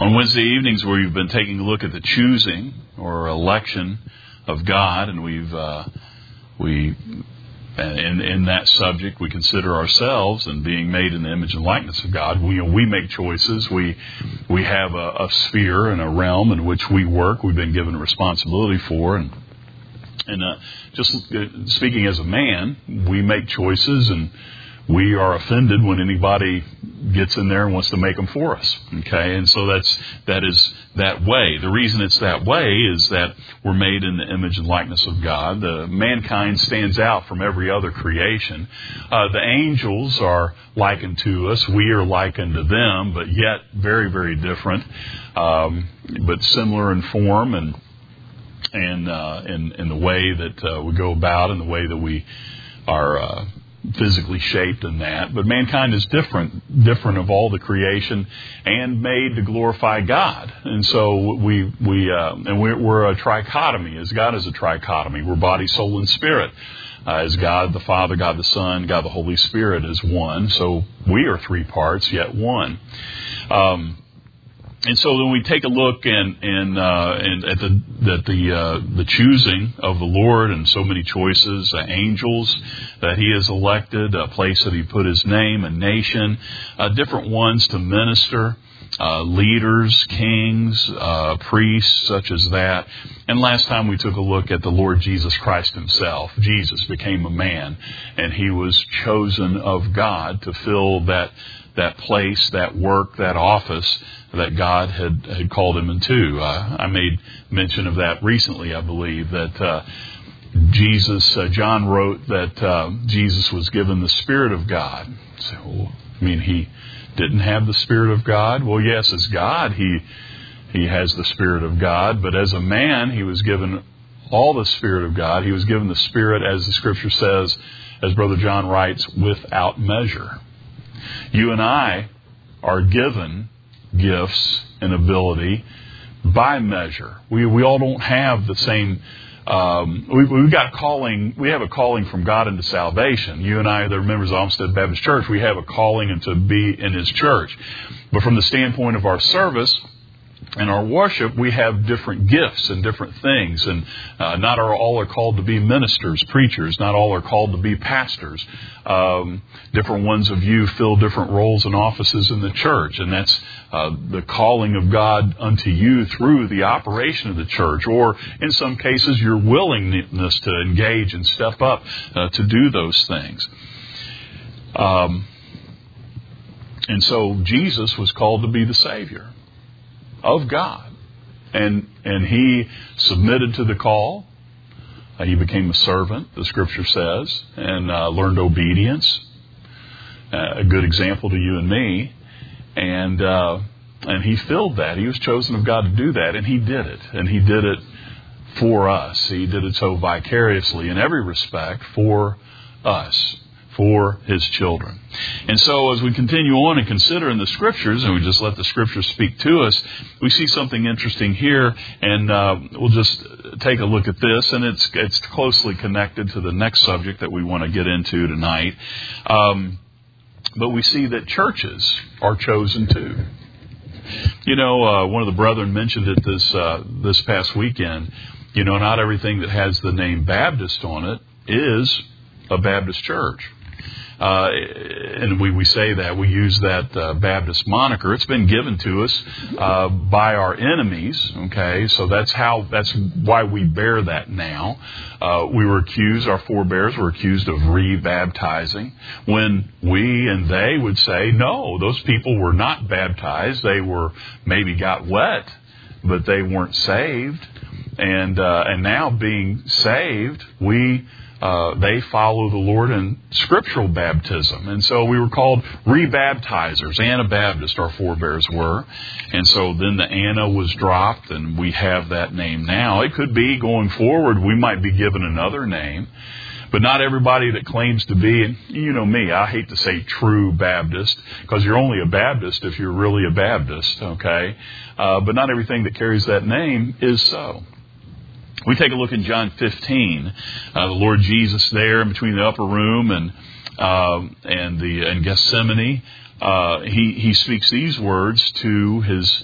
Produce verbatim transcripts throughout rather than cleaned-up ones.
On Wednesday evenings, we've been taking a look at the choosing or election of God, and we've uh, we in in that subject we consider ourselves and being made in the image and likeness of God. We you know, we make choices. We we have a, a sphere and a realm in which we work. We've been given a responsibility for, and and uh, just speaking as a man, we make choices and we are offended when anybody gets in there and wants to make them for us. Okay, and so that's that is that way. The reason it's that way is that we're made in the image and likeness of God. The mankind stands out from every other creation. Uh, the angels are likened to us. We are likened to them, but yet very, very different, um, but similar in form and and uh, in in the way that uh, we go about and the way that we are. Uh, physically shaped in that, but mankind is different, different of all the creation, and made to glorify God. And so we we uh, and we're, we're a trichotomy. As God is a trichotomy, we're body, soul, and spirit. Uh, as God the Father, God the Son, God the Holy Spirit is one. So we are three parts, yet one. Um, And so when we take a look and and, uh, and at the that the uh, the choosing of the Lord and so many choices, uh, angels that He has elected, a place that He put His name, a nation, uh, different ones to minister, uh, leaders, kings, uh, priests, such as that. And last time we took a look at the Lord Jesus Christ Himself. Jesus became a man, and He was chosen of God to fill that that place, that work, that office that God had, had called him into. Uh, I made mention of that recently, I believe, that uh, Jesus, uh, John wrote that uh, Jesus was given the Spirit of God. So, I mean, He didn't have the Spirit of God? Well, yes, as God, He He has the Spirit of God, but as a man, He was given all the Spirit of God. He was given the Spirit, as the Scripture says, as Brother John writes, without measure. You and I are given gifts and ability by measure. We we all don't have the same. Um, we, we've got a calling. We have a calling from God into salvation. You and I, the members of Olmsted Baptist Church, we have a calling into be in His church. But from the standpoint of our service and our worship, we have different gifts and different things. And uh, not are, all are called to be ministers, preachers. Not all are called to be pastors. Um, different ones of you fill different roles and offices in the church. And that's uh, the calling of God unto you through the operation of the church. Or in some cases, your willingness to engage and step up uh, to do those things. Um, and so Jesus was called to be the Savior of God, and and He submitted to the call. Uh, he became a servant, the Scripture says, and uh, learned obedience. Uh, a good example to you and me, and uh, and He filled that. He was chosen of God to do that, and He did it, and He did it for us. He did it so vicariously in every respect for us, for His children. And so as we continue on and consider in the Scriptures, and we just let the Scriptures speak to us, we see something interesting here, and uh, we'll just take a look at this, and it's it's closely connected to the next subject that we want to get into tonight. Um, but we see that churches are chosen too. You know, uh, one of the brethren mentioned it this uh, this past weekend. You know, not everything that has the name Baptist on it is a Baptist church. Uh, and we, we say that, we use that uh, Baptist moniker. It's been given to us uh, by our enemies, okay? So that's how, that's why we bear that now. Uh, we were accused, our forebears were accused of re-baptizing, when we and they would say, no, those people were not baptized. They were, maybe got wet, but they weren't saved. And, uh, and now being saved, we... Uh, they follow the Lord in scriptural baptism. And so we were called rebaptizers. Anabaptist, our forebears were. And so then the Anna was dropped, and we have that name now. It could be going forward, we might be given another name. But not everybody that claims to be, and you know me, I hate to say true Baptist, because you're only a Baptist if you're really a Baptist, okay? Uh, but not everything that carries that name is so. We take a look in John fifteen, uh, the Lord Jesus there in between the upper room and uh, and the and Gethsemane. Uh, he he speaks these words to his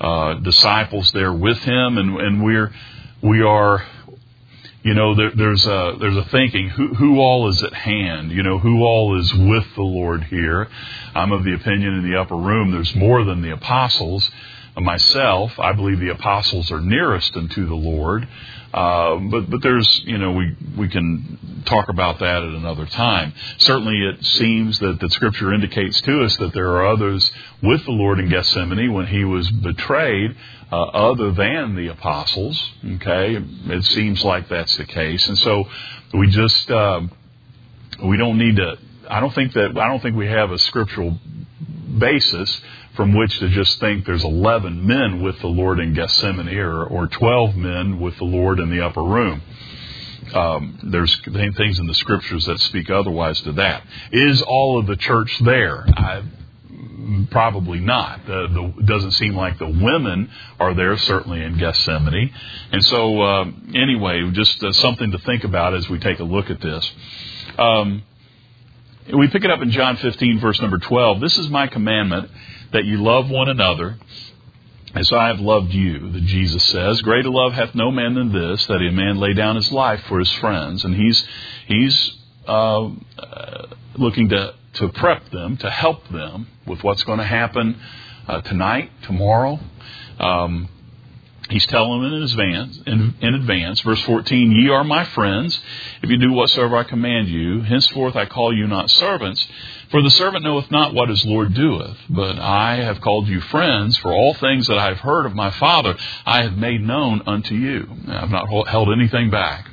uh, disciples there with him, and, and we're we are. You know, there, there's a there's a thinking, who, who all is at hand? You know, who all is with the Lord here? I'm of the opinion in the upper room there's more than the apostles. Myself, I believe the apostles are nearest unto the Lord. Uh, but but there's, you know, we we can talk about that at another time. Certainly it seems that the Scripture indicates to us that there are others with the Lord in Gethsemane when he was betrayed, uh, other than the apostles. Okay, it seems like that's the case. And so we just, uh, we don't need to, I don't think that, I don't think we have a scriptural basis from which to just think there's eleven men with the Lord in Gethsemane or, or twelve men with the Lord in the upper room. Um, there's things in the Scriptures that speak otherwise to that. Is all of the church there? I, probably not. The, the, it doesn't seem like the women are there, certainly in Gethsemane. And so, uh, anyway, just uh, something to think about as we take a look at this. Um, we pick it up in John fifteen, verse number twelve. This is my commandment, that you love one another as I have loved you, that Jesus says. Greater love hath no man than this, that a man lay down his life for his friends. And he's he's uh, uh, looking to, to prep them, to help them with what's going to happen uh, tonight, tomorrow. Um, he's telling them in advance, in, in advance. Verse fourteen, ye are my friends, if you do whatsoever I command you. Henceforth I call you not servants, for the servant knoweth not what his Lord doeth. But I have called you friends, for all things that I have heard of my Father I have made known unto you. I have not held anything back.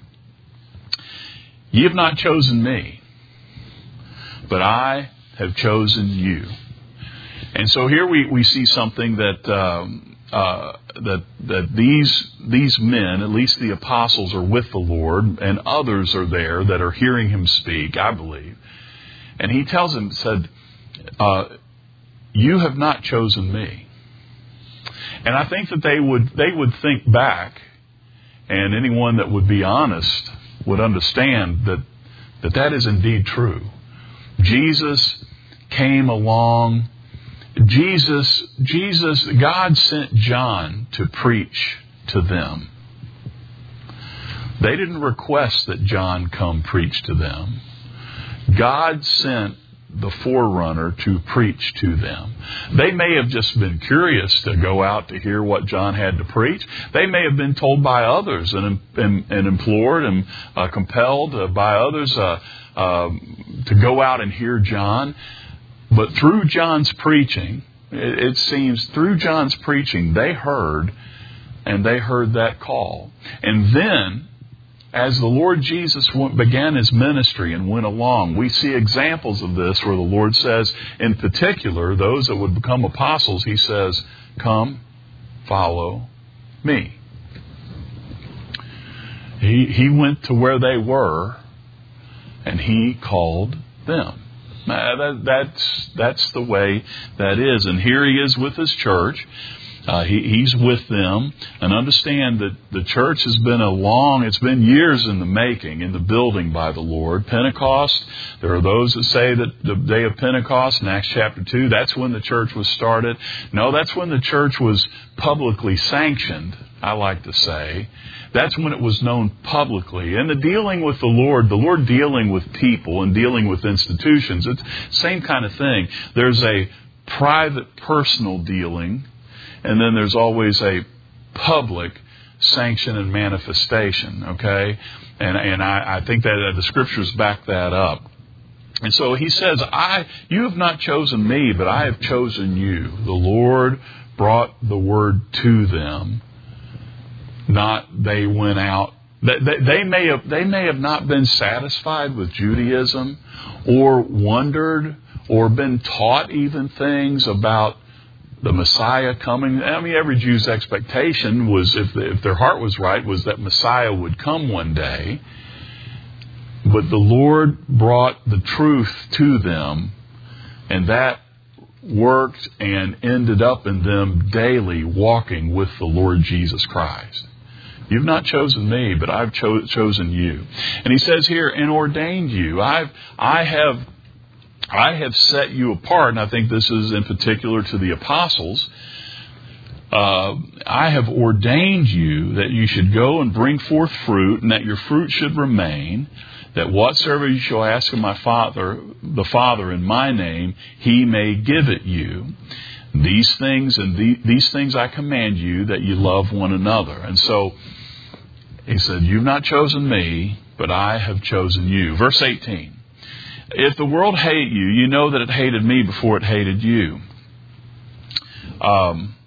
Ye have not chosen me, but I have chosen you. And so here we, we see something that um, uh, that that these these men, at least the apostles, are with the Lord, and others are there that are hearing him speak, I believe. And he tells them, said, uh, you have not chosen me. And I think that they would they would think back, and anyone that would be honest would understand that that, that is indeed true. Jesus came along. Jesus, Jesus, God sent John to preach to them. They didn't request that John come preach to them. God sent the forerunner to preach to them. They may have just been curious to go out to hear what John had to preach. They may have been told by others and, and, and implored and uh, compelled uh, by others uh, uh, to go out and hear John. But through John's preaching, it, it seems through John's preaching, they heard, and they heard that call. And then, as the Lord Jesus went, began his ministry and went along, we see examples of this where the Lord says, in particular, those that would become apostles, he says, come, follow me. He, he went to where they were, and he called them. Uh, that, that's that's the way that is. And here he is with his church. Uh, he, he's with them. And understand that the church has been a long, it's been years in the making, in the building by the Lord. Pentecost, there are those that say that the day of Pentecost in Acts chapter two, that's when the church was started. No, that's when the church was publicly sanctioned, I like to say. That's when it was known publicly. And the dealing with the Lord, the Lord dealing with people and dealing with institutions, it's the same kind of thing. There's a private, personal dealing, and then there's always a public sanction and manifestation, okay? And and I, I think that the Scriptures back that up. And so he says, I, you have not chosen me, but I have chosen you. The Lord brought the word to them. Not they went out. They, they, they may have they may have not been satisfied with Judaism, or wondered, or been taught even things about the Messiah coming. I mean, every Jew's expectation was, if if their heart was right, was that Messiah would come one day. But the Lord brought the truth to them, and that worked and ended up in them daily walking with the Lord Jesus Christ. You've not chosen me, but I've cho- chosen you. And he says here, and ordained you. I've, I have, I have set you apart. And I think this is in particular to the apostles. uh, I have ordained you that you should go and bring forth fruit, and that your fruit should remain, that whatsoever you shall ask of my Father, the Father in my name, he may give it you. These things and the, these things I command you, that you love one another. And so he said, you've not chosen me, but I have chosen you. Verse eighteen. If the world hate you, you know that it hated me before it hated you. Um,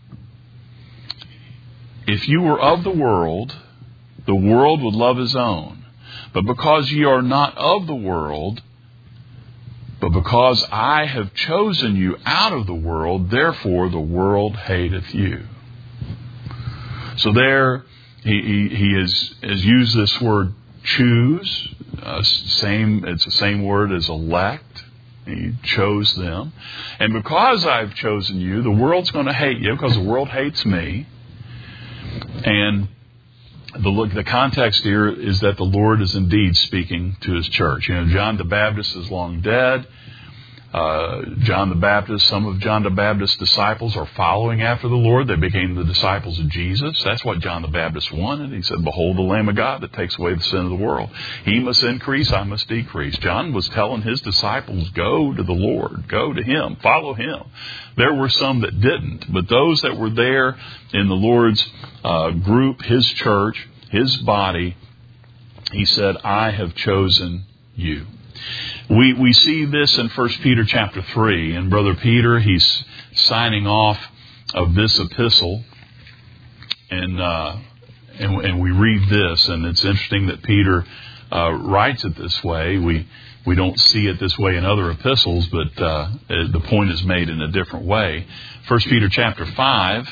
if you were of the world, the world would love his own. But because ye are not of the world, but because I have chosen you out of the world, therefore the world hateth you. So there, he, he, he has, has used this word choose. Uh, same, it's the same word as elect. He chose them. And because I've chosen you, the world's going to hate you, because the world hates me. And the, the context here is that the Lord is indeed speaking to his church. You know, John the Baptist is long dead. Uh, John the Baptist, some of John the Baptist's disciples are following after the Lord. They became the disciples of Jesus. That's what John the Baptist wanted. He said, behold the Lamb of God that takes away the sin of the world. He must increase, I must decrease. John was telling his disciples, go to the Lord, go to him, follow him. There were some that didn't, but those that were there in the Lord's uh, group, his church, his body, he said, I have chosen you. We we see this in First Peter chapter three, and Brother Peter, he's signing off of this epistle, and uh, and, and we read this, and it's interesting that Peter uh, writes it this way. We we don't see it this way in other epistles, but uh, the point is made in a different way. First Peter chapter five.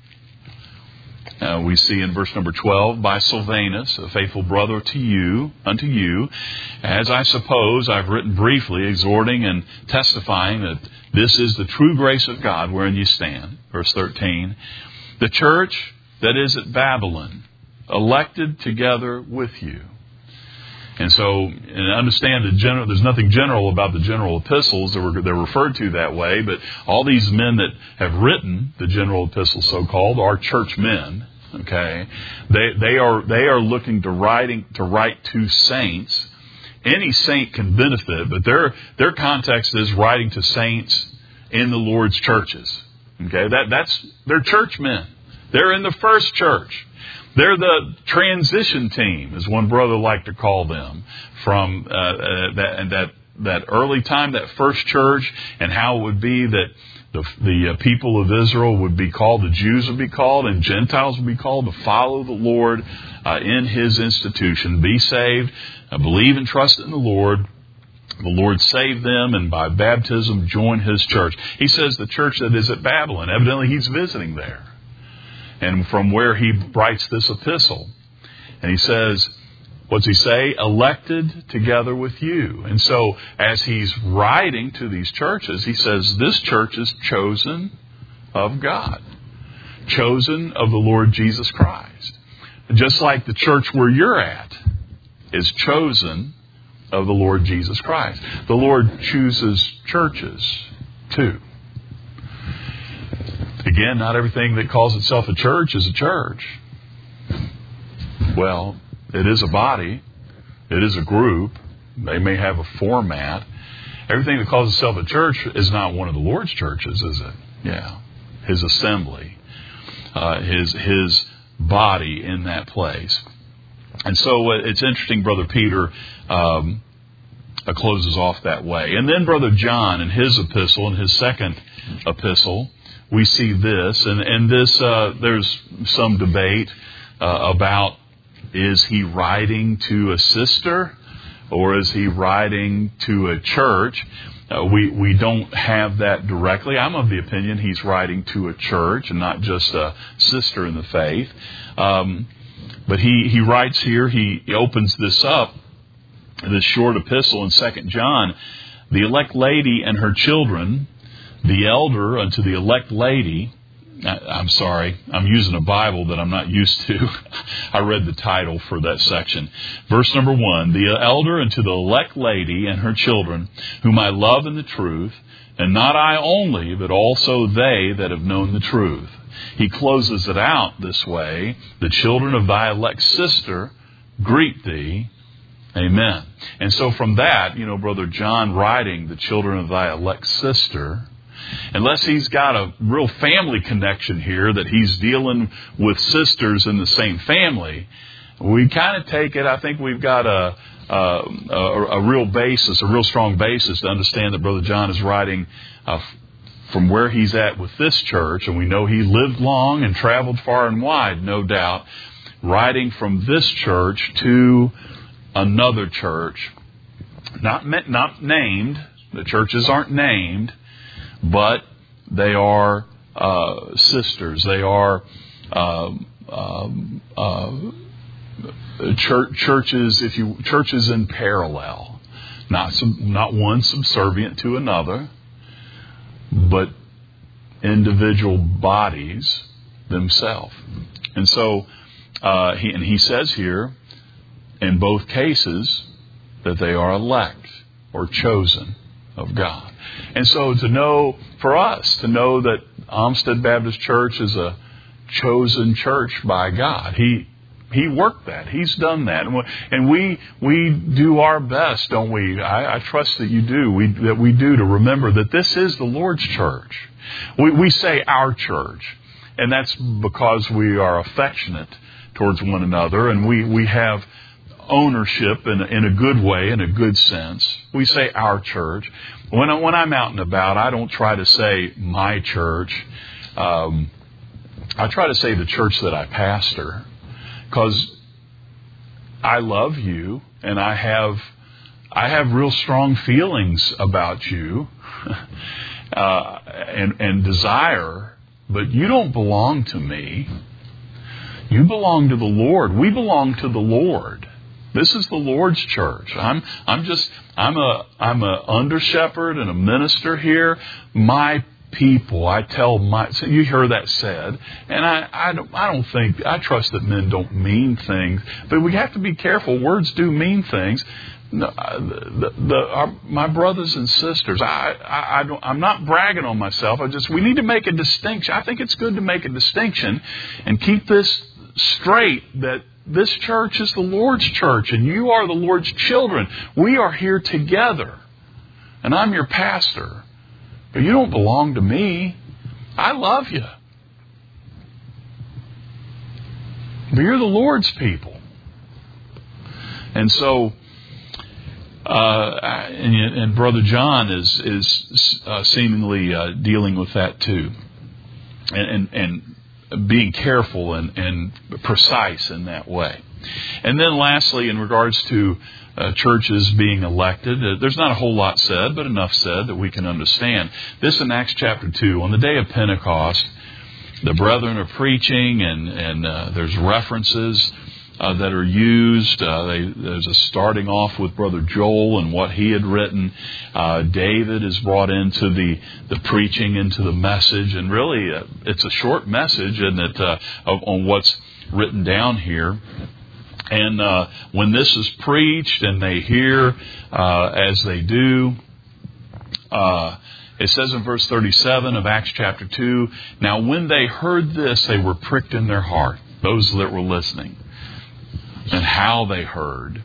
Uh, we see in verse number twelve, by Silvanus, a faithful brother to you, unto you, as I suppose I've written briefly, exhorting and testifying that this is the true grace of God wherein you stand. Verse thirteen, the church that is at Babylon, elected together with you. And so, and understand that general, there's nothing general about the general epistles. They're, they're referred to that way, but all these men that have written the general epistles, so-called, are church men. Okay, they they are they are looking to writing to write to saints. Any saint can benefit, but their their context is writing to saints in the Lord's churches. Okay, that that's they're church men. They're in the first church. They're the transition team, as one brother liked to call them, from uh, uh, that and that that early time, that first church, and how it would be that the the uh, people of Israel would be called, the Jews would be called, and Gentiles would be called to follow the Lord uh, in His institution, be saved, uh, believe and trust in the Lord. The Lord saved them, and by baptism join His church. He says the church that is at Babylon. Evidently, He's visiting there, and from where he writes this epistle, and he says, what's he say? Elected together with you. And so as he's writing to these churches, he says this church is chosen of God, chosen of the Lord Jesus Christ. Just like the church where you're at is chosen of the Lord Jesus Christ. The Lord chooses churches too. Again, not everything that calls itself a church is a church. Well, it is a body. It is a group. They may have a format. Everything that calls itself a church is not one of the Lord's churches, is it? Yeah. His assembly. Uh, his his body in that place. And so uh, it's interesting, Brother Peter um, uh, closes off that way. And then Brother John, in his epistle, in his second epistle, we see this. And, and this, uh, there's some debate uh, about, is he writing to a sister or is he writing to a church? Uh, we, we don't have that directly. I'm of the opinion he's writing to a church and not just a sister in the faith. Um, but he, he writes here, he, he opens this up, this short epistle in Second John, the elect lady and her children, the elder unto the elect lady. I'm sorry, I'm using a Bible that I'm not used to. I read the title for that section. Verse number one, the elder unto the elect lady and her children, whom I love in the truth, and not I only, but also they that have known the truth. He closes it out this way. The children of thy elect sister greet thee. Amen. And so from that, you know, Brother John writing the children of thy elect sister, unless he's got a real family connection here that he's dealing with sisters in the same family, we kind of take it, I think we've got a, a, a, a real basis, a real strong basis to understand that Brother John is writing uh, from where he's at with this church, and we know he lived long and traveled far and wide, no doubt, writing from this church to another church, not not named. The churches aren't named, but they are uh, sisters. They are uh, um, uh, church, churches, if you churches in parallel, not sub, not one subservient to another, but individual bodies themselves. And so, uh, he and he says here, in both cases, that they are elect or chosen of God. And so to know, for us, to know that Olmsted Baptist Church is a chosen church by God. He He worked that. He's done that. And we we do our best, don't we? I, I trust that you do, we, that we do, to remember that this is the Lord's church. We, we say our church, and that's because we are affectionate towards one another, and we, we have ownership in, in a good way, in a good sense. We say our church. When, I, when I'm out and about, I don't try to say my church. Um, I try to say the church that I pastor, because I love you and I have I have real strong feelings about you uh, and, and desire, but you don't belong to me. You belong to the Lord. We belong to the Lord. This is the Lord's church. I'm I'm just I'm a I'm a under shepherd and a minister here. My people, I tell my, so you hear that said, and I I don't I don't think I trust that men don't mean things, but we have to be careful. Words do mean things. No, the, the, our, my brothers and sisters, I I, I don't, I'm not bragging on myself. I just we need to make a distinction. I think it's good to make a distinction and keep this straight, that this church is the Lord's church and you are the Lord's children. We are here together. And I'm your pastor. But you don't belong to me. I love you. But you're the Lord's people. And so, uh, and, and Brother John is, is uh, seemingly uh, dealing with that too. And, and, and being careful and, and precise in that way. And then lastly, in regards to uh, churches being elected, uh, there's not a whole lot said, but enough said that we can understand. This in Acts chapter two, on the day of Pentecost, the brethren are preaching, and, and uh, there's references uh, that are used. Uh, they, there's a starting off with Brother Joel and what he had written. Uh, David is brought into the, the preaching, into the message. And really, uh, it's a short message, isn't it, uh, on what's written down here. And uh, when this is preached and they hear uh, as they do, uh, it says in verse thirty-seven of Acts chapter two, now when they heard this, they were pricked in their heart, those that were listening, and how they heard,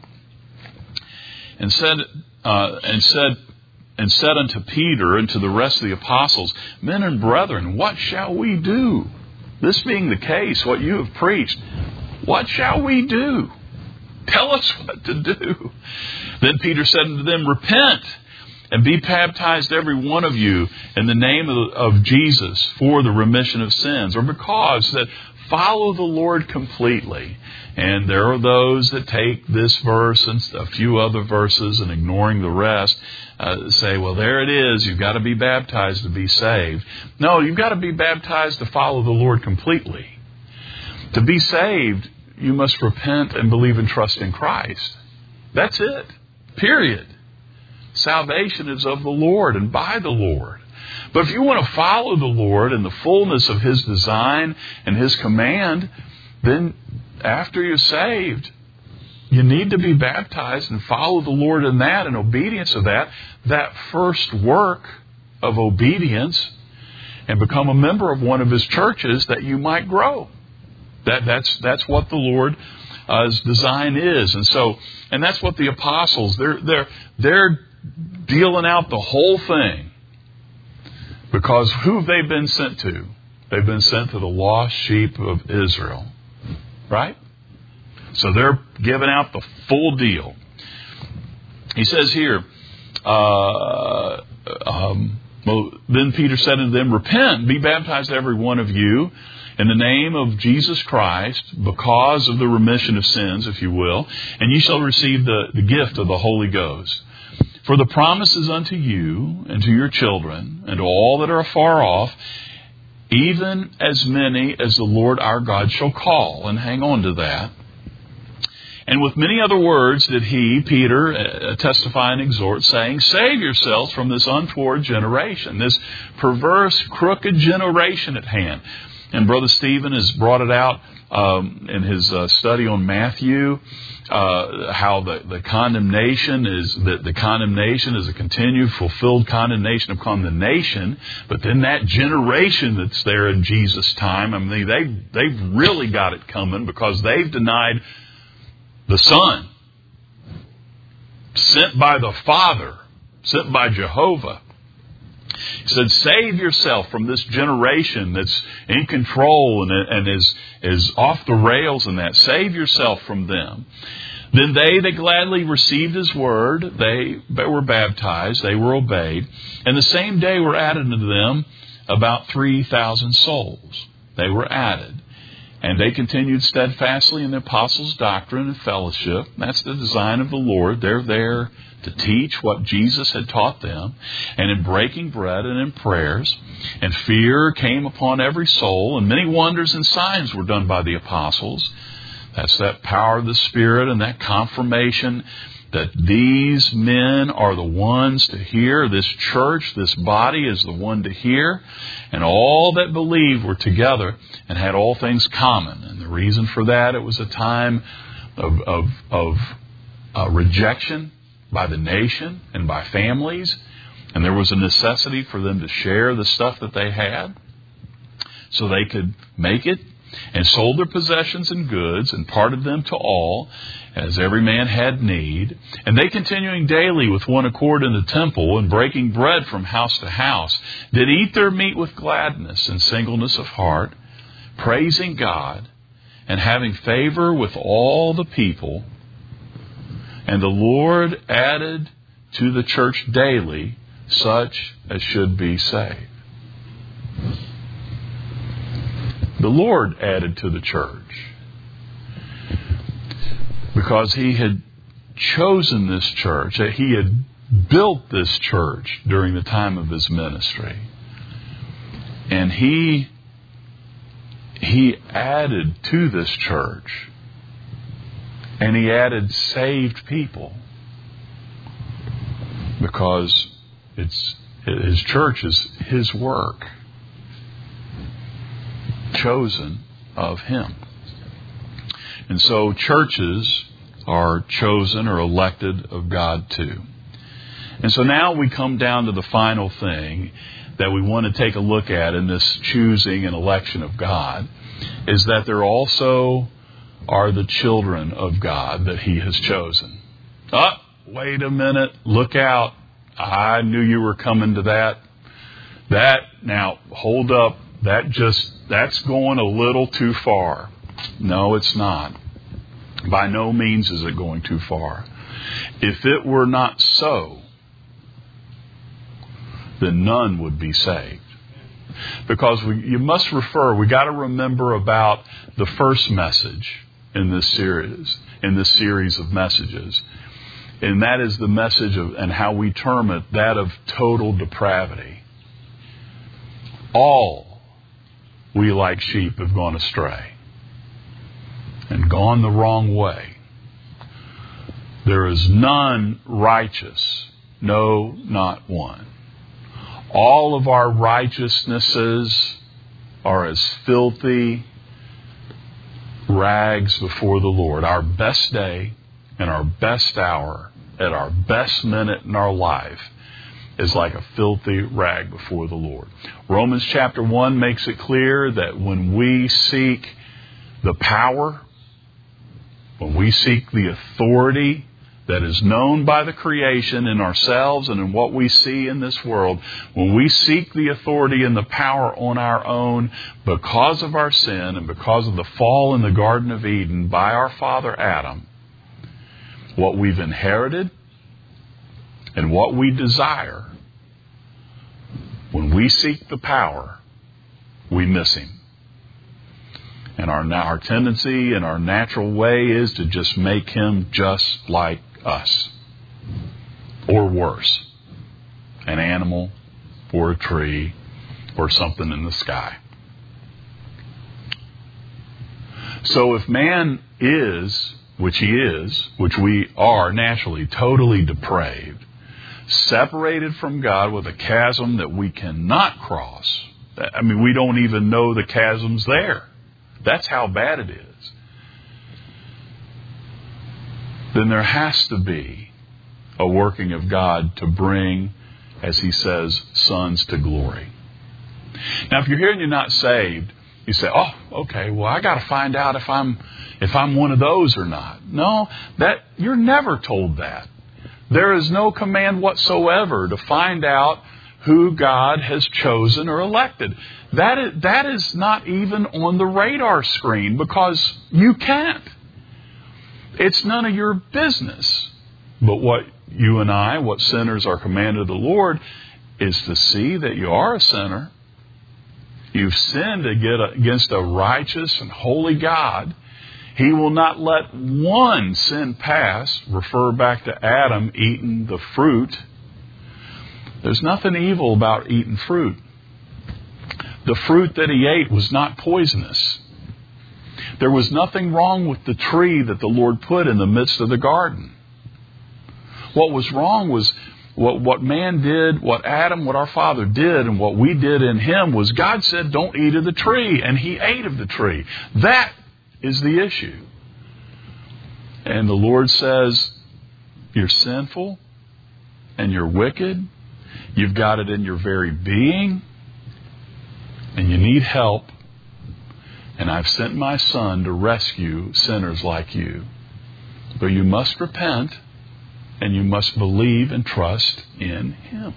and said, uh, and said, and said unto Peter and to the rest of the apostles, men and brethren, what shall we do? This being the case, what you have preached, what shall we do? Tell us what to do. Then Peter said unto them, repent and be baptized every one of you in the name of, of Jesus for the remission of sins, or because that follow the Lord completely. And there are those that take this verse and a few other verses and ignoring the rest, uh, say, well, there it is. You've got to be baptized to be saved. No, you've got to be baptized to follow the Lord completely. To be saved, you must repent and believe and trust in Christ. That's it. Period. Salvation is of the Lord and by the Lord. But if you want to follow the Lord in the fullness of His design and His command, then after you're saved, you need to be baptized and follow the Lord in that, in obedience of that. That first work of obedience and become a member of one of His churches that you might grow. That that's that's what the Lord's uh, design is, and so and that's what the apostles they're they're they're dealing out the whole thing, because who have they been sent to? They've been sent to the lost sheep of Israel, right? So they're giving out the full deal. He says here, uh, um, well, then Peter said unto them, repent, be baptized every one of you in the name of Jesus Christ, because of the remission of sins, if you will, and ye shall receive the, the gift of the Holy Ghost. For the promise is unto you and to your children and to all that are afar off, even as many as the Lord our God shall call. And hang on to that. And with many other words did he, Peter, uh, testify and exhort, saying, save yourselves from this untoward generation, this perverse, crooked generation at hand. And Brother Stephen has brought it out um, in his uh, study on Matthew, uh, how the, the condemnation is that the condemnation is a continued, fulfilled condemnation of condemnation. But then that generation that's there in Jesus' time, I mean, they they've really got it coming, because they've denied the Son, sent by the Father, sent by Jehovah. He said, save yourself from this generation that's in control and, and is, is off the rails in that. Save yourself from them. Then they that gladly received His word, they, they were baptized, they were obeyed. And the same day were added unto them about three thousand souls. They were added. And they continued steadfastly in the apostles' doctrine and fellowship. That's the design of the Lord. They're there to teach what Jesus had taught them. And in breaking bread and in prayers. And fear came upon every soul. And many wonders and signs were done by the apostles. That's that power of the Spirit and that confirmation that these men are the ones to hear. This church, this body is the one to hear. And all that believed were together and had all things common. And the reason for that, it was a time of, of, of uh, rejection by the nation and by families. And there was a necessity for them to share the stuff that they had so they could make it. And sold their possessions and goods and parted them to all, as every man had need. And they, continuing daily with one accord in the temple and breaking bread from house to house, did eat their meat with gladness and singleness of heart, praising God and having favor with all the people. And the Lord added to the church daily such as should be saved. The Lord added to the church, because He had chosen this church, that He had built this church during the time of His ministry. And He, He added to this church, and He added saved people, because it's His church is His work, chosen of Him. And so churches are chosen or elected of God too. And so now we come down to the final thing that we want to take a look at in this choosing and election of God, is that there also are the children of God that He has chosen. Oh, wait a minute, look out. I knew you were coming to that. That, now, hold up. That just, that's going a little too far. No, it's not. By no means is it going too far. If it were not so, then none would be saved. Because we, you must refer, we got to remember about the first message in this series, in this series of messages. And that is the message of, and how we term it, that of total depravity. All we like sheep have gone astray and gone the wrong way. There is none righteous, no, not one. All of our righteousnesses are as filthy rags before the Lord. Our best day and our best hour, at our best minute in our life, is like a filthy rag before the Lord. Romans chapter one makes it clear that when we seek the power, when we seek the authority that is known by the creation in ourselves and in what we see in this world, when we seek the authority and the power on our own because of our sin and because of the fall in the Garden of Eden by our father Adam, what we've inherited and what we desire, when we seek the power, we miss Him. And our, our tendency and our natural way is to just make Him just like us. Or worse. An animal, or a tree, or something in the sky. So if man is, which he is, which we are naturally, totally depraved, separated from God with a chasm that we cannot cross. I mean, we don't even know the chasm's there. That's how bad it is. Then there has to be a working of God to bring, as He says, sons to glory. Now, if you're here and you're not saved, you say, "Oh, okay, well, I got to find out if I'm if I'm one of those or not." No, that you're never told that. There is no command whatsoever to find out who God has chosen or elected. That is, that is not even on the radar screen because you can't. It's none of your business. But what you and I, what sinners are commanded of the Lord, is to see that you are a sinner. You've sinned against a righteous and holy God. He will not let one sin pass. Refer back to Adam eating the fruit. There's nothing evil about eating fruit. The fruit that he ate was not poisonous. There was nothing wrong with the tree that the Lord put in the midst of the garden. What was wrong was what, what man did, what Adam, what our father did, and what we did in him was God said, "Don't eat of the tree," and he ate of the tree. That is the issue. And the Lord says, you're sinful and you're wicked. You've got it in your very being and you need help. And I've sent my Son to rescue sinners like you. But you must repent and you must believe and trust in Him.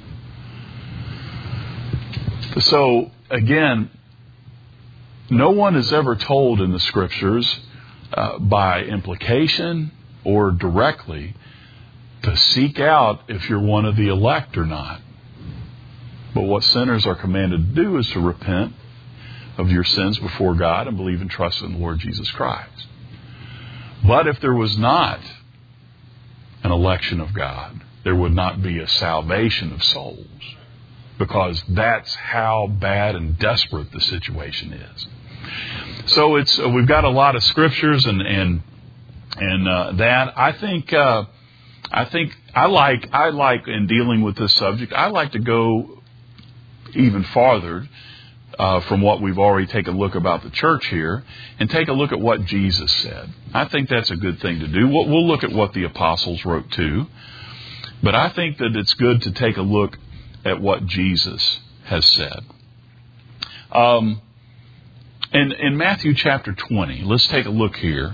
So, again, no one is ever told in the Scriptures, uh, by implication or directly, to seek out if you're one of the elect or not. But what sinners are commanded to do is to repent of your sins before God and believe and trust in the Lord Jesus Christ. But if there was not an election of God, there would not be a salvation of souls, because that's how bad and desperate the situation is. So it's uh, we've got a lot of scriptures and and and uh, that I think uh, I think I like I like in dealing with this subject. I like to go even farther uh, from what we've already taken a look about the church here, and take a look at what Jesus said. I think that's a good thing to do. We'll, we'll look at what the apostles wrote too, but I think that it's good to take a look at what Jesus has said. Um, in, in Matthew chapter twenty, let's take a look here.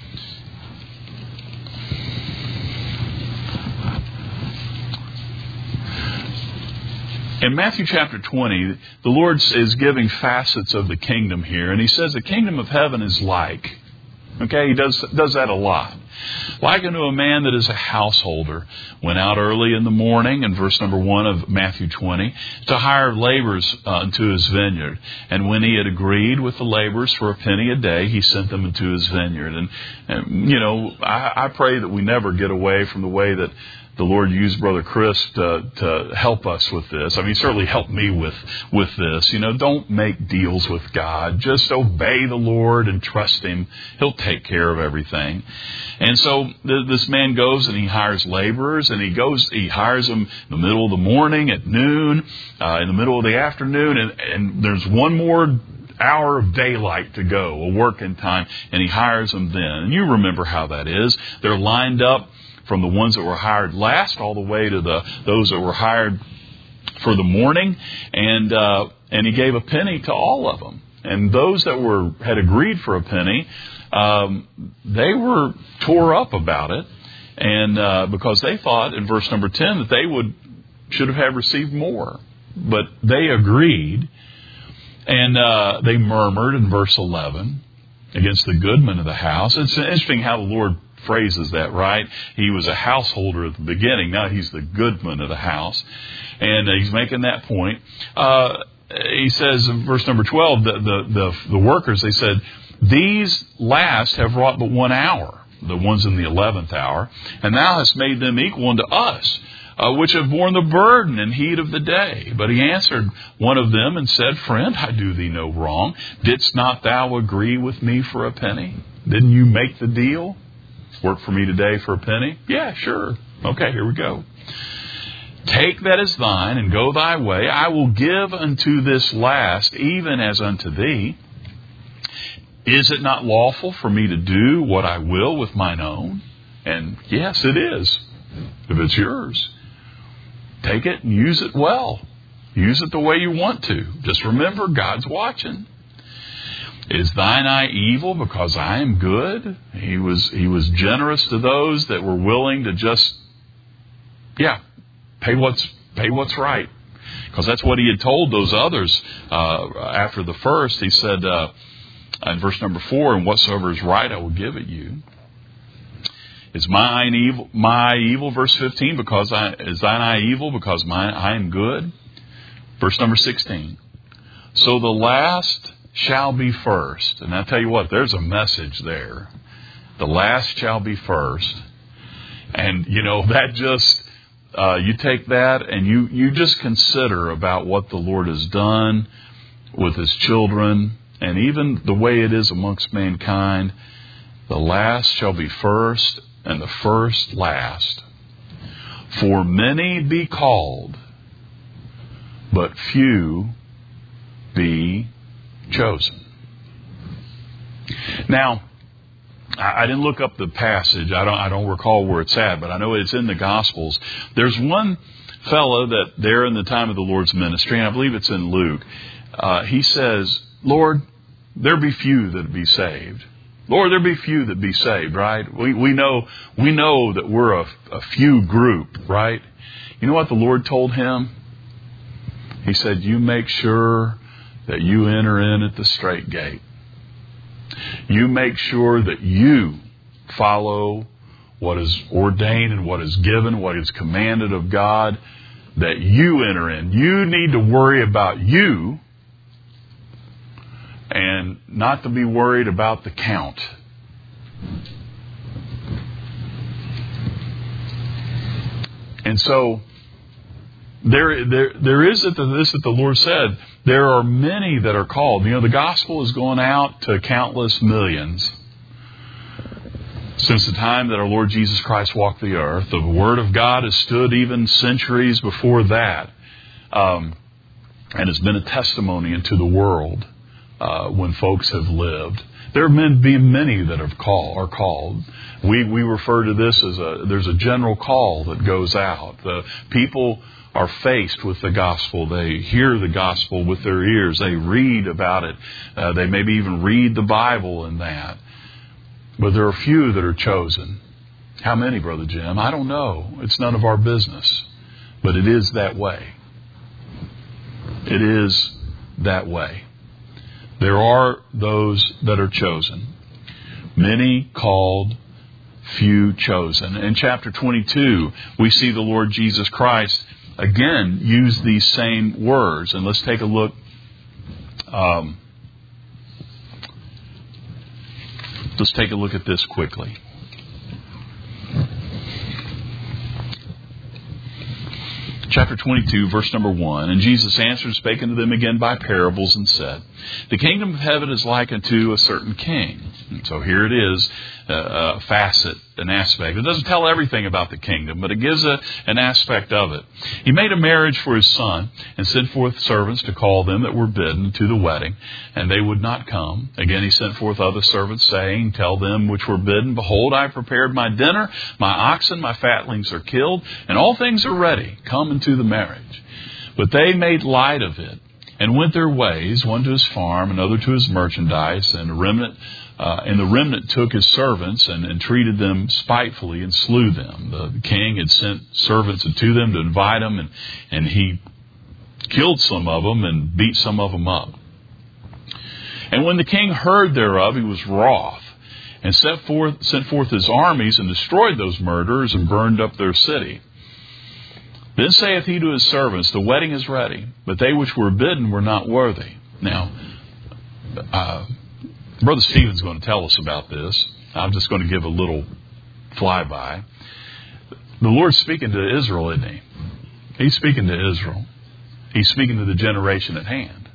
In Matthew chapter twenty, the Lord is giving facets of the kingdom here, and He says the kingdom of heaven is like. Okay, He does does that a lot. Like unto a man that is a householder, went out early in the morning, in verse number one of Matthew twenty, to hire laborers uh, unto his vineyard. And when he had agreed with the laborers for a penny a day, he sent them into his vineyard. And, and you know, I, I pray that we never get away from the way that the Lord used Brother Chris to, to help us with this. I mean, certainly help me with, with this. You know, don't make deals with God. Just obey the Lord and trust Him. He'll take care of everything. And so th- this man goes and he hires laborers, and he goes, he hires them in the middle of the morning, at noon, uh, in the middle of the afternoon, and, and there's one more hour of daylight to go, a working time, and he hires them then. And you remember how that is. They're lined up from the ones that were hired last all the way to the those that were hired for the mourning, and uh, and he gave a penny to all of them. And those that were had agreed for a penny, um, they were tore up about it, and uh, because they thought in verse number ten that they would should have had received more, but they agreed, and uh, they murmured in verse eleven against the goodman of the house. It's interesting how the Lord phrases that, right? He was a householder at the beginning. Now he's the goodman of the house. And he's making that point. Uh, he says in verse number twelve, the, the, the, the workers, they said, these last have wrought but one hour, the ones in the eleventh hour, and thou hast made them equal unto us, uh, which have borne the burden and heat of the day. But he answered one of them and said, friend, I do thee no wrong. Didst not thou agree with me for a penny? Didn't you make the deal? Work for me today for a penny? Yeah, sure. Okay, here we go. Take that as thine and go thy way. I will give unto this last, even as unto thee. Is it not lawful for me to do what I will with mine own? And yes, it is. If it's yours, take it and use it well. Use it the way you want to. Just remember, God's watching. Is thine eye evil because I am good? He was he was generous to those that were willing to just, yeah, pay what's pay what's right, because that's what he had told those others uh, after the first. He said uh, in verse number four, "And whatsoever is right, I will give it you." Is mine evil? My evil, verse fifteen, because I is thine eye evil because mine I am good. Verse number sixteen. So the last shall be first. And I tell you what, there's a message there. The last shall be first. And, you know, that just, uh, you take that and you, you just consider about what the Lord has done with His children, and even the way it is amongst mankind. The last shall be first, and the first last. For many be called, but few be chosen. Now, I didn't look up the passage. I don't. I don't recall where it's at, but I know it's in the Gospels. There's one fellow that there in the time of the Lord's ministry, and I believe it's in Luke. Uh, he says, "Lord, there be few that be saved. Lord, there be few that be saved." Right? We we know we know that we're a, a few group, right? You know what the Lord told him? He said, "You make sure that you enter in at the straight gate. You make sure that you follow what is ordained and what is given, what is commanded of God, that you enter in. You need to worry about you and not to be worried about the count." And so there, there, there is this that the Lord said, there are many that are called. You know, the gospel is going out to countless millions. Since the time that our Lord Jesus Christ walked the earth, the Word of God has stood even centuries before that, um, and has been a testimony into the world uh, when folks have lived. There have been many that have call, are called. We we refer to this as a there's a general call that goes out. The people are faced with the gospel. They hear the gospel with their ears. They read about it. Uh, they maybe even read the Bible in that. But there are few that are chosen. How many, Brother Jim? I don't know. It's none of our business. But it is that way. It is that way. There are those that are chosen. Many called, few chosen. In chapter twenty-two, we see the Lord Jesus Christ again use these same words. And let's take a look. Um, let's take a look at this quickly. Chapter twenty-two, verse number one. And Jesus answered and spake unto them again by parables, and said, The kingdom of heaven is like unto a certain king. And so here it is, uh, a facet, an aspect. It doesn't tell everything about the kingdom, but it gives a, an aspect of it. He made a marriage for his son, and sent forth servants to call them that were bidden to the wedding, and they would not come. Again he sent forth other servants, saying, Tell them which were bidden, Behold, I have prepared my dinner, my oxen, my fatlings are killed, and all things are ready. Come into the marriage. But they made light of it and went their ways, one to his farm, another to his merchandise, and the remnant, uh, and the remnant took his servants and, and treated them spitefully and slew them. The king had sent servants to them to invite them, and, and he killed some of them and beat some of them up. And when the king heard thereof, he was wroth, and sent forth, sent forth his armies and destroyed those murderers and burned up their city. Then saith he to his servants, the wedding is ready, but they which were bidden were not worthy. Now, uh, Brother Stephen's going to tell us about this. I'm just going to give a little flyby. The Lord's speaking to Israel, isn't he? He's speaking to Israel. He's speaking to the generation at hand.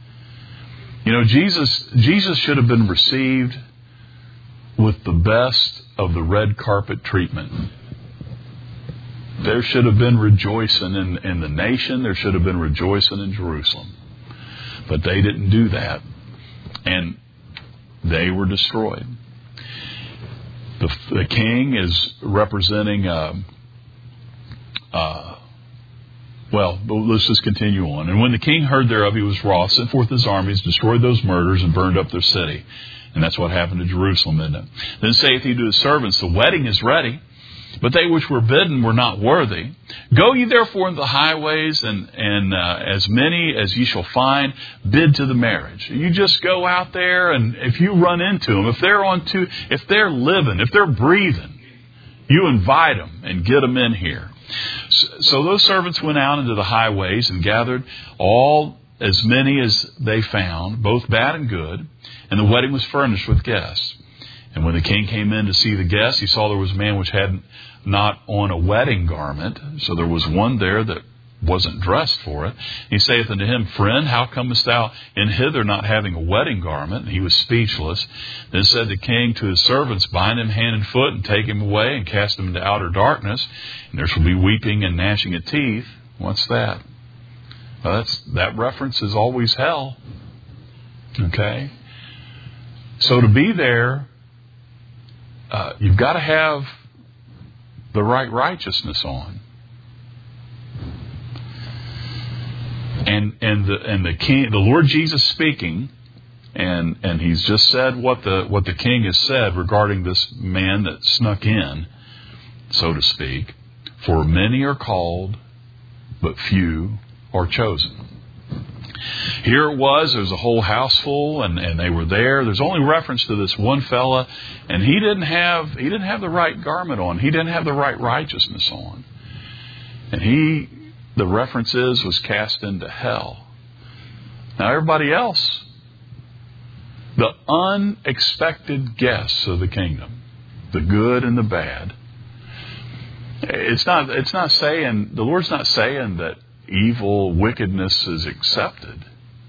You know, Jesus, Jesus should have been received with the best of the red carpet treatment. There should have been rejoicing in, in the nation. There should have been rejoicing in Jerusalem. But they didn't do that. And they were destroyed. The, the king is representing, uh, uh, well, let's just continue on. And when the king heard thereof, he was wroth, sent forth his armies, destroyed those murderers, and burned up their city. And that's what happened to Jerusalem, isn't it? Then saith he to his servants, the wedding is ready, but they which were bidden were not worthy. Go ye therefore into the highways, and, and uh, as many as ye shall find, bid to the marriage. You just go out there, and if you run into them, if they're on to, if they're living, if they're breathing, you invite them and get them in here. So, so those servants went out into the highways and gathered all as many as they found, both bad and good, and the wedding was furnished with guests. And when the king came in to see the guests, he saw there was a man which had not on a wedding garment. So there was one there that wasn't dressed for it. He saith unto him, Friend, how comest thou in hither not having a wedding garment? And he was speechless. Then said the king to his servants, Bind him hand and foot, and take him away, and cast him into outer darkness. And there shall be weeping and gnashing of teeth. What's that? Well, that's, that reference is always hell. Okay? So to be there, uh, you've got to have the right righteousness on. And and the and the king, the Lord Jesus speaking, and and he's just said what the what the king has said regarding this man that snuck in, so to speak. For many are called, but few are chosen. Here it was, there was a whole house full, and, and they were there. There's only reference to this one fella, and he didn't have he didn't have the right garment on. He didn't have the right righteousness on. And he, the reference is, was cast into hell. Now everybody else, the unexpected guests of the kingdom, the good and the bad. It's not it's not saying, the Lord's not saying that evil, wickedness is accepted.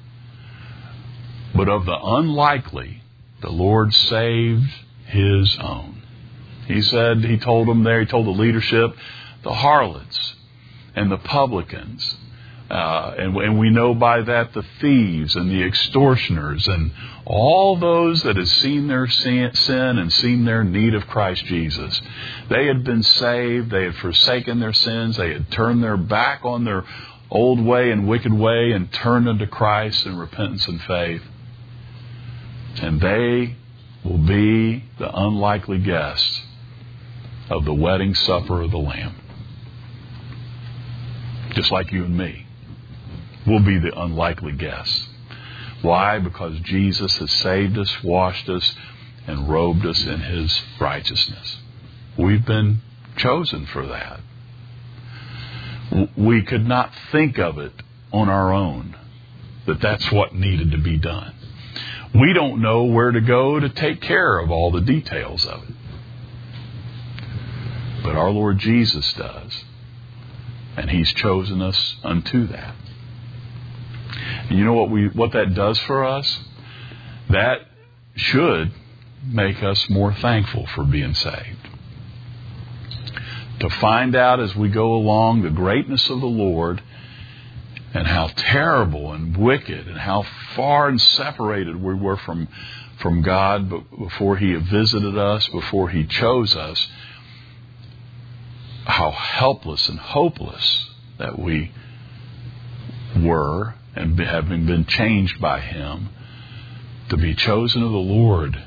But of the unlikely, the Lord saved His own. He said, He told them there, He told the leadership, the harlots and the publicans, uh, and, and we know by that the thieves and the extortioners and all those that have seen their sin, sin and seen their need of Christ Jesus. They had been saved. They had forsaken their sins. They had turned their back on their old way and wicked way and turned unto Christ in repentance and faith. And they will be the unlikely guests of the wedding supper of the Lamb. Just like you and me. We'll be the unlikely guests. Why? Because Jesus has saved us, washed us, and robed us in His righteousness. We've been chosen for that. We could not think of it on our own, that that's what needed to be done. We don't know where to go to take care of all the details of it. But our Lord Jesus does. And He's chosen us unto that. And you know what we what that does for us? That should make us more thankful for being saved. To find out as we go along the greatness of the Lord and how terrible and wicked and how far and separated we were from, from God before He visited us, before He chose us, how helpless and hopeless that we were, and having been changed by Him, to be chosen of the Lord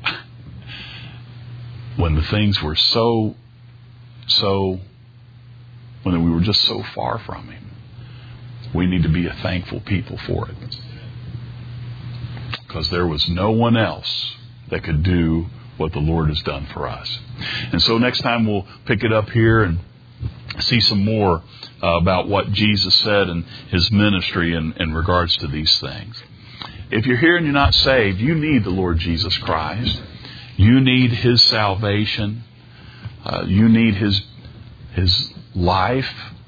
when the things were so, so, when we were just so far from Him. We need to be a thankful people for it. Because there was no one else that could do what the Lord has done for us. And so next time we'll pick it up here and see some more uh, about what Jesus said in His ministry in, in regards to these things. If you're here and you're not saved, you need the Lord Jesus Christ. You need His salvation. Uh, you need His His life,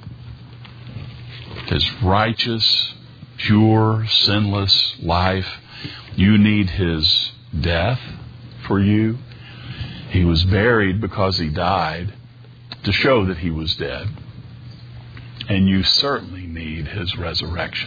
His righteous, pure, sinless life. You need His death for you. He was buried because He died to show that He was dead. And you certainly need His resurrection.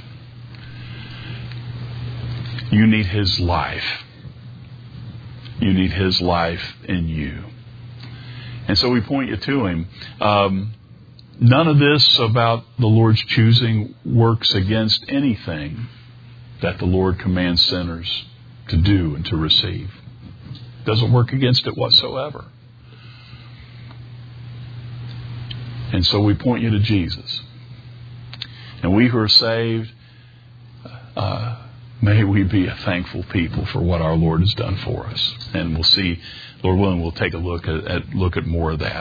You need His life. You need His life in you. And so we point you to Him. Um, none of this about the Lord's choosing works against anything that the Lord commands sinners to do and to receive. Doesn't work against it whatsoever. And so we point you to Jesus. And we who are saved, uh, may we be a thankful people for what our Lord has done for us. And we'll see, Lord willing, we'll take a look at, at look at more of that.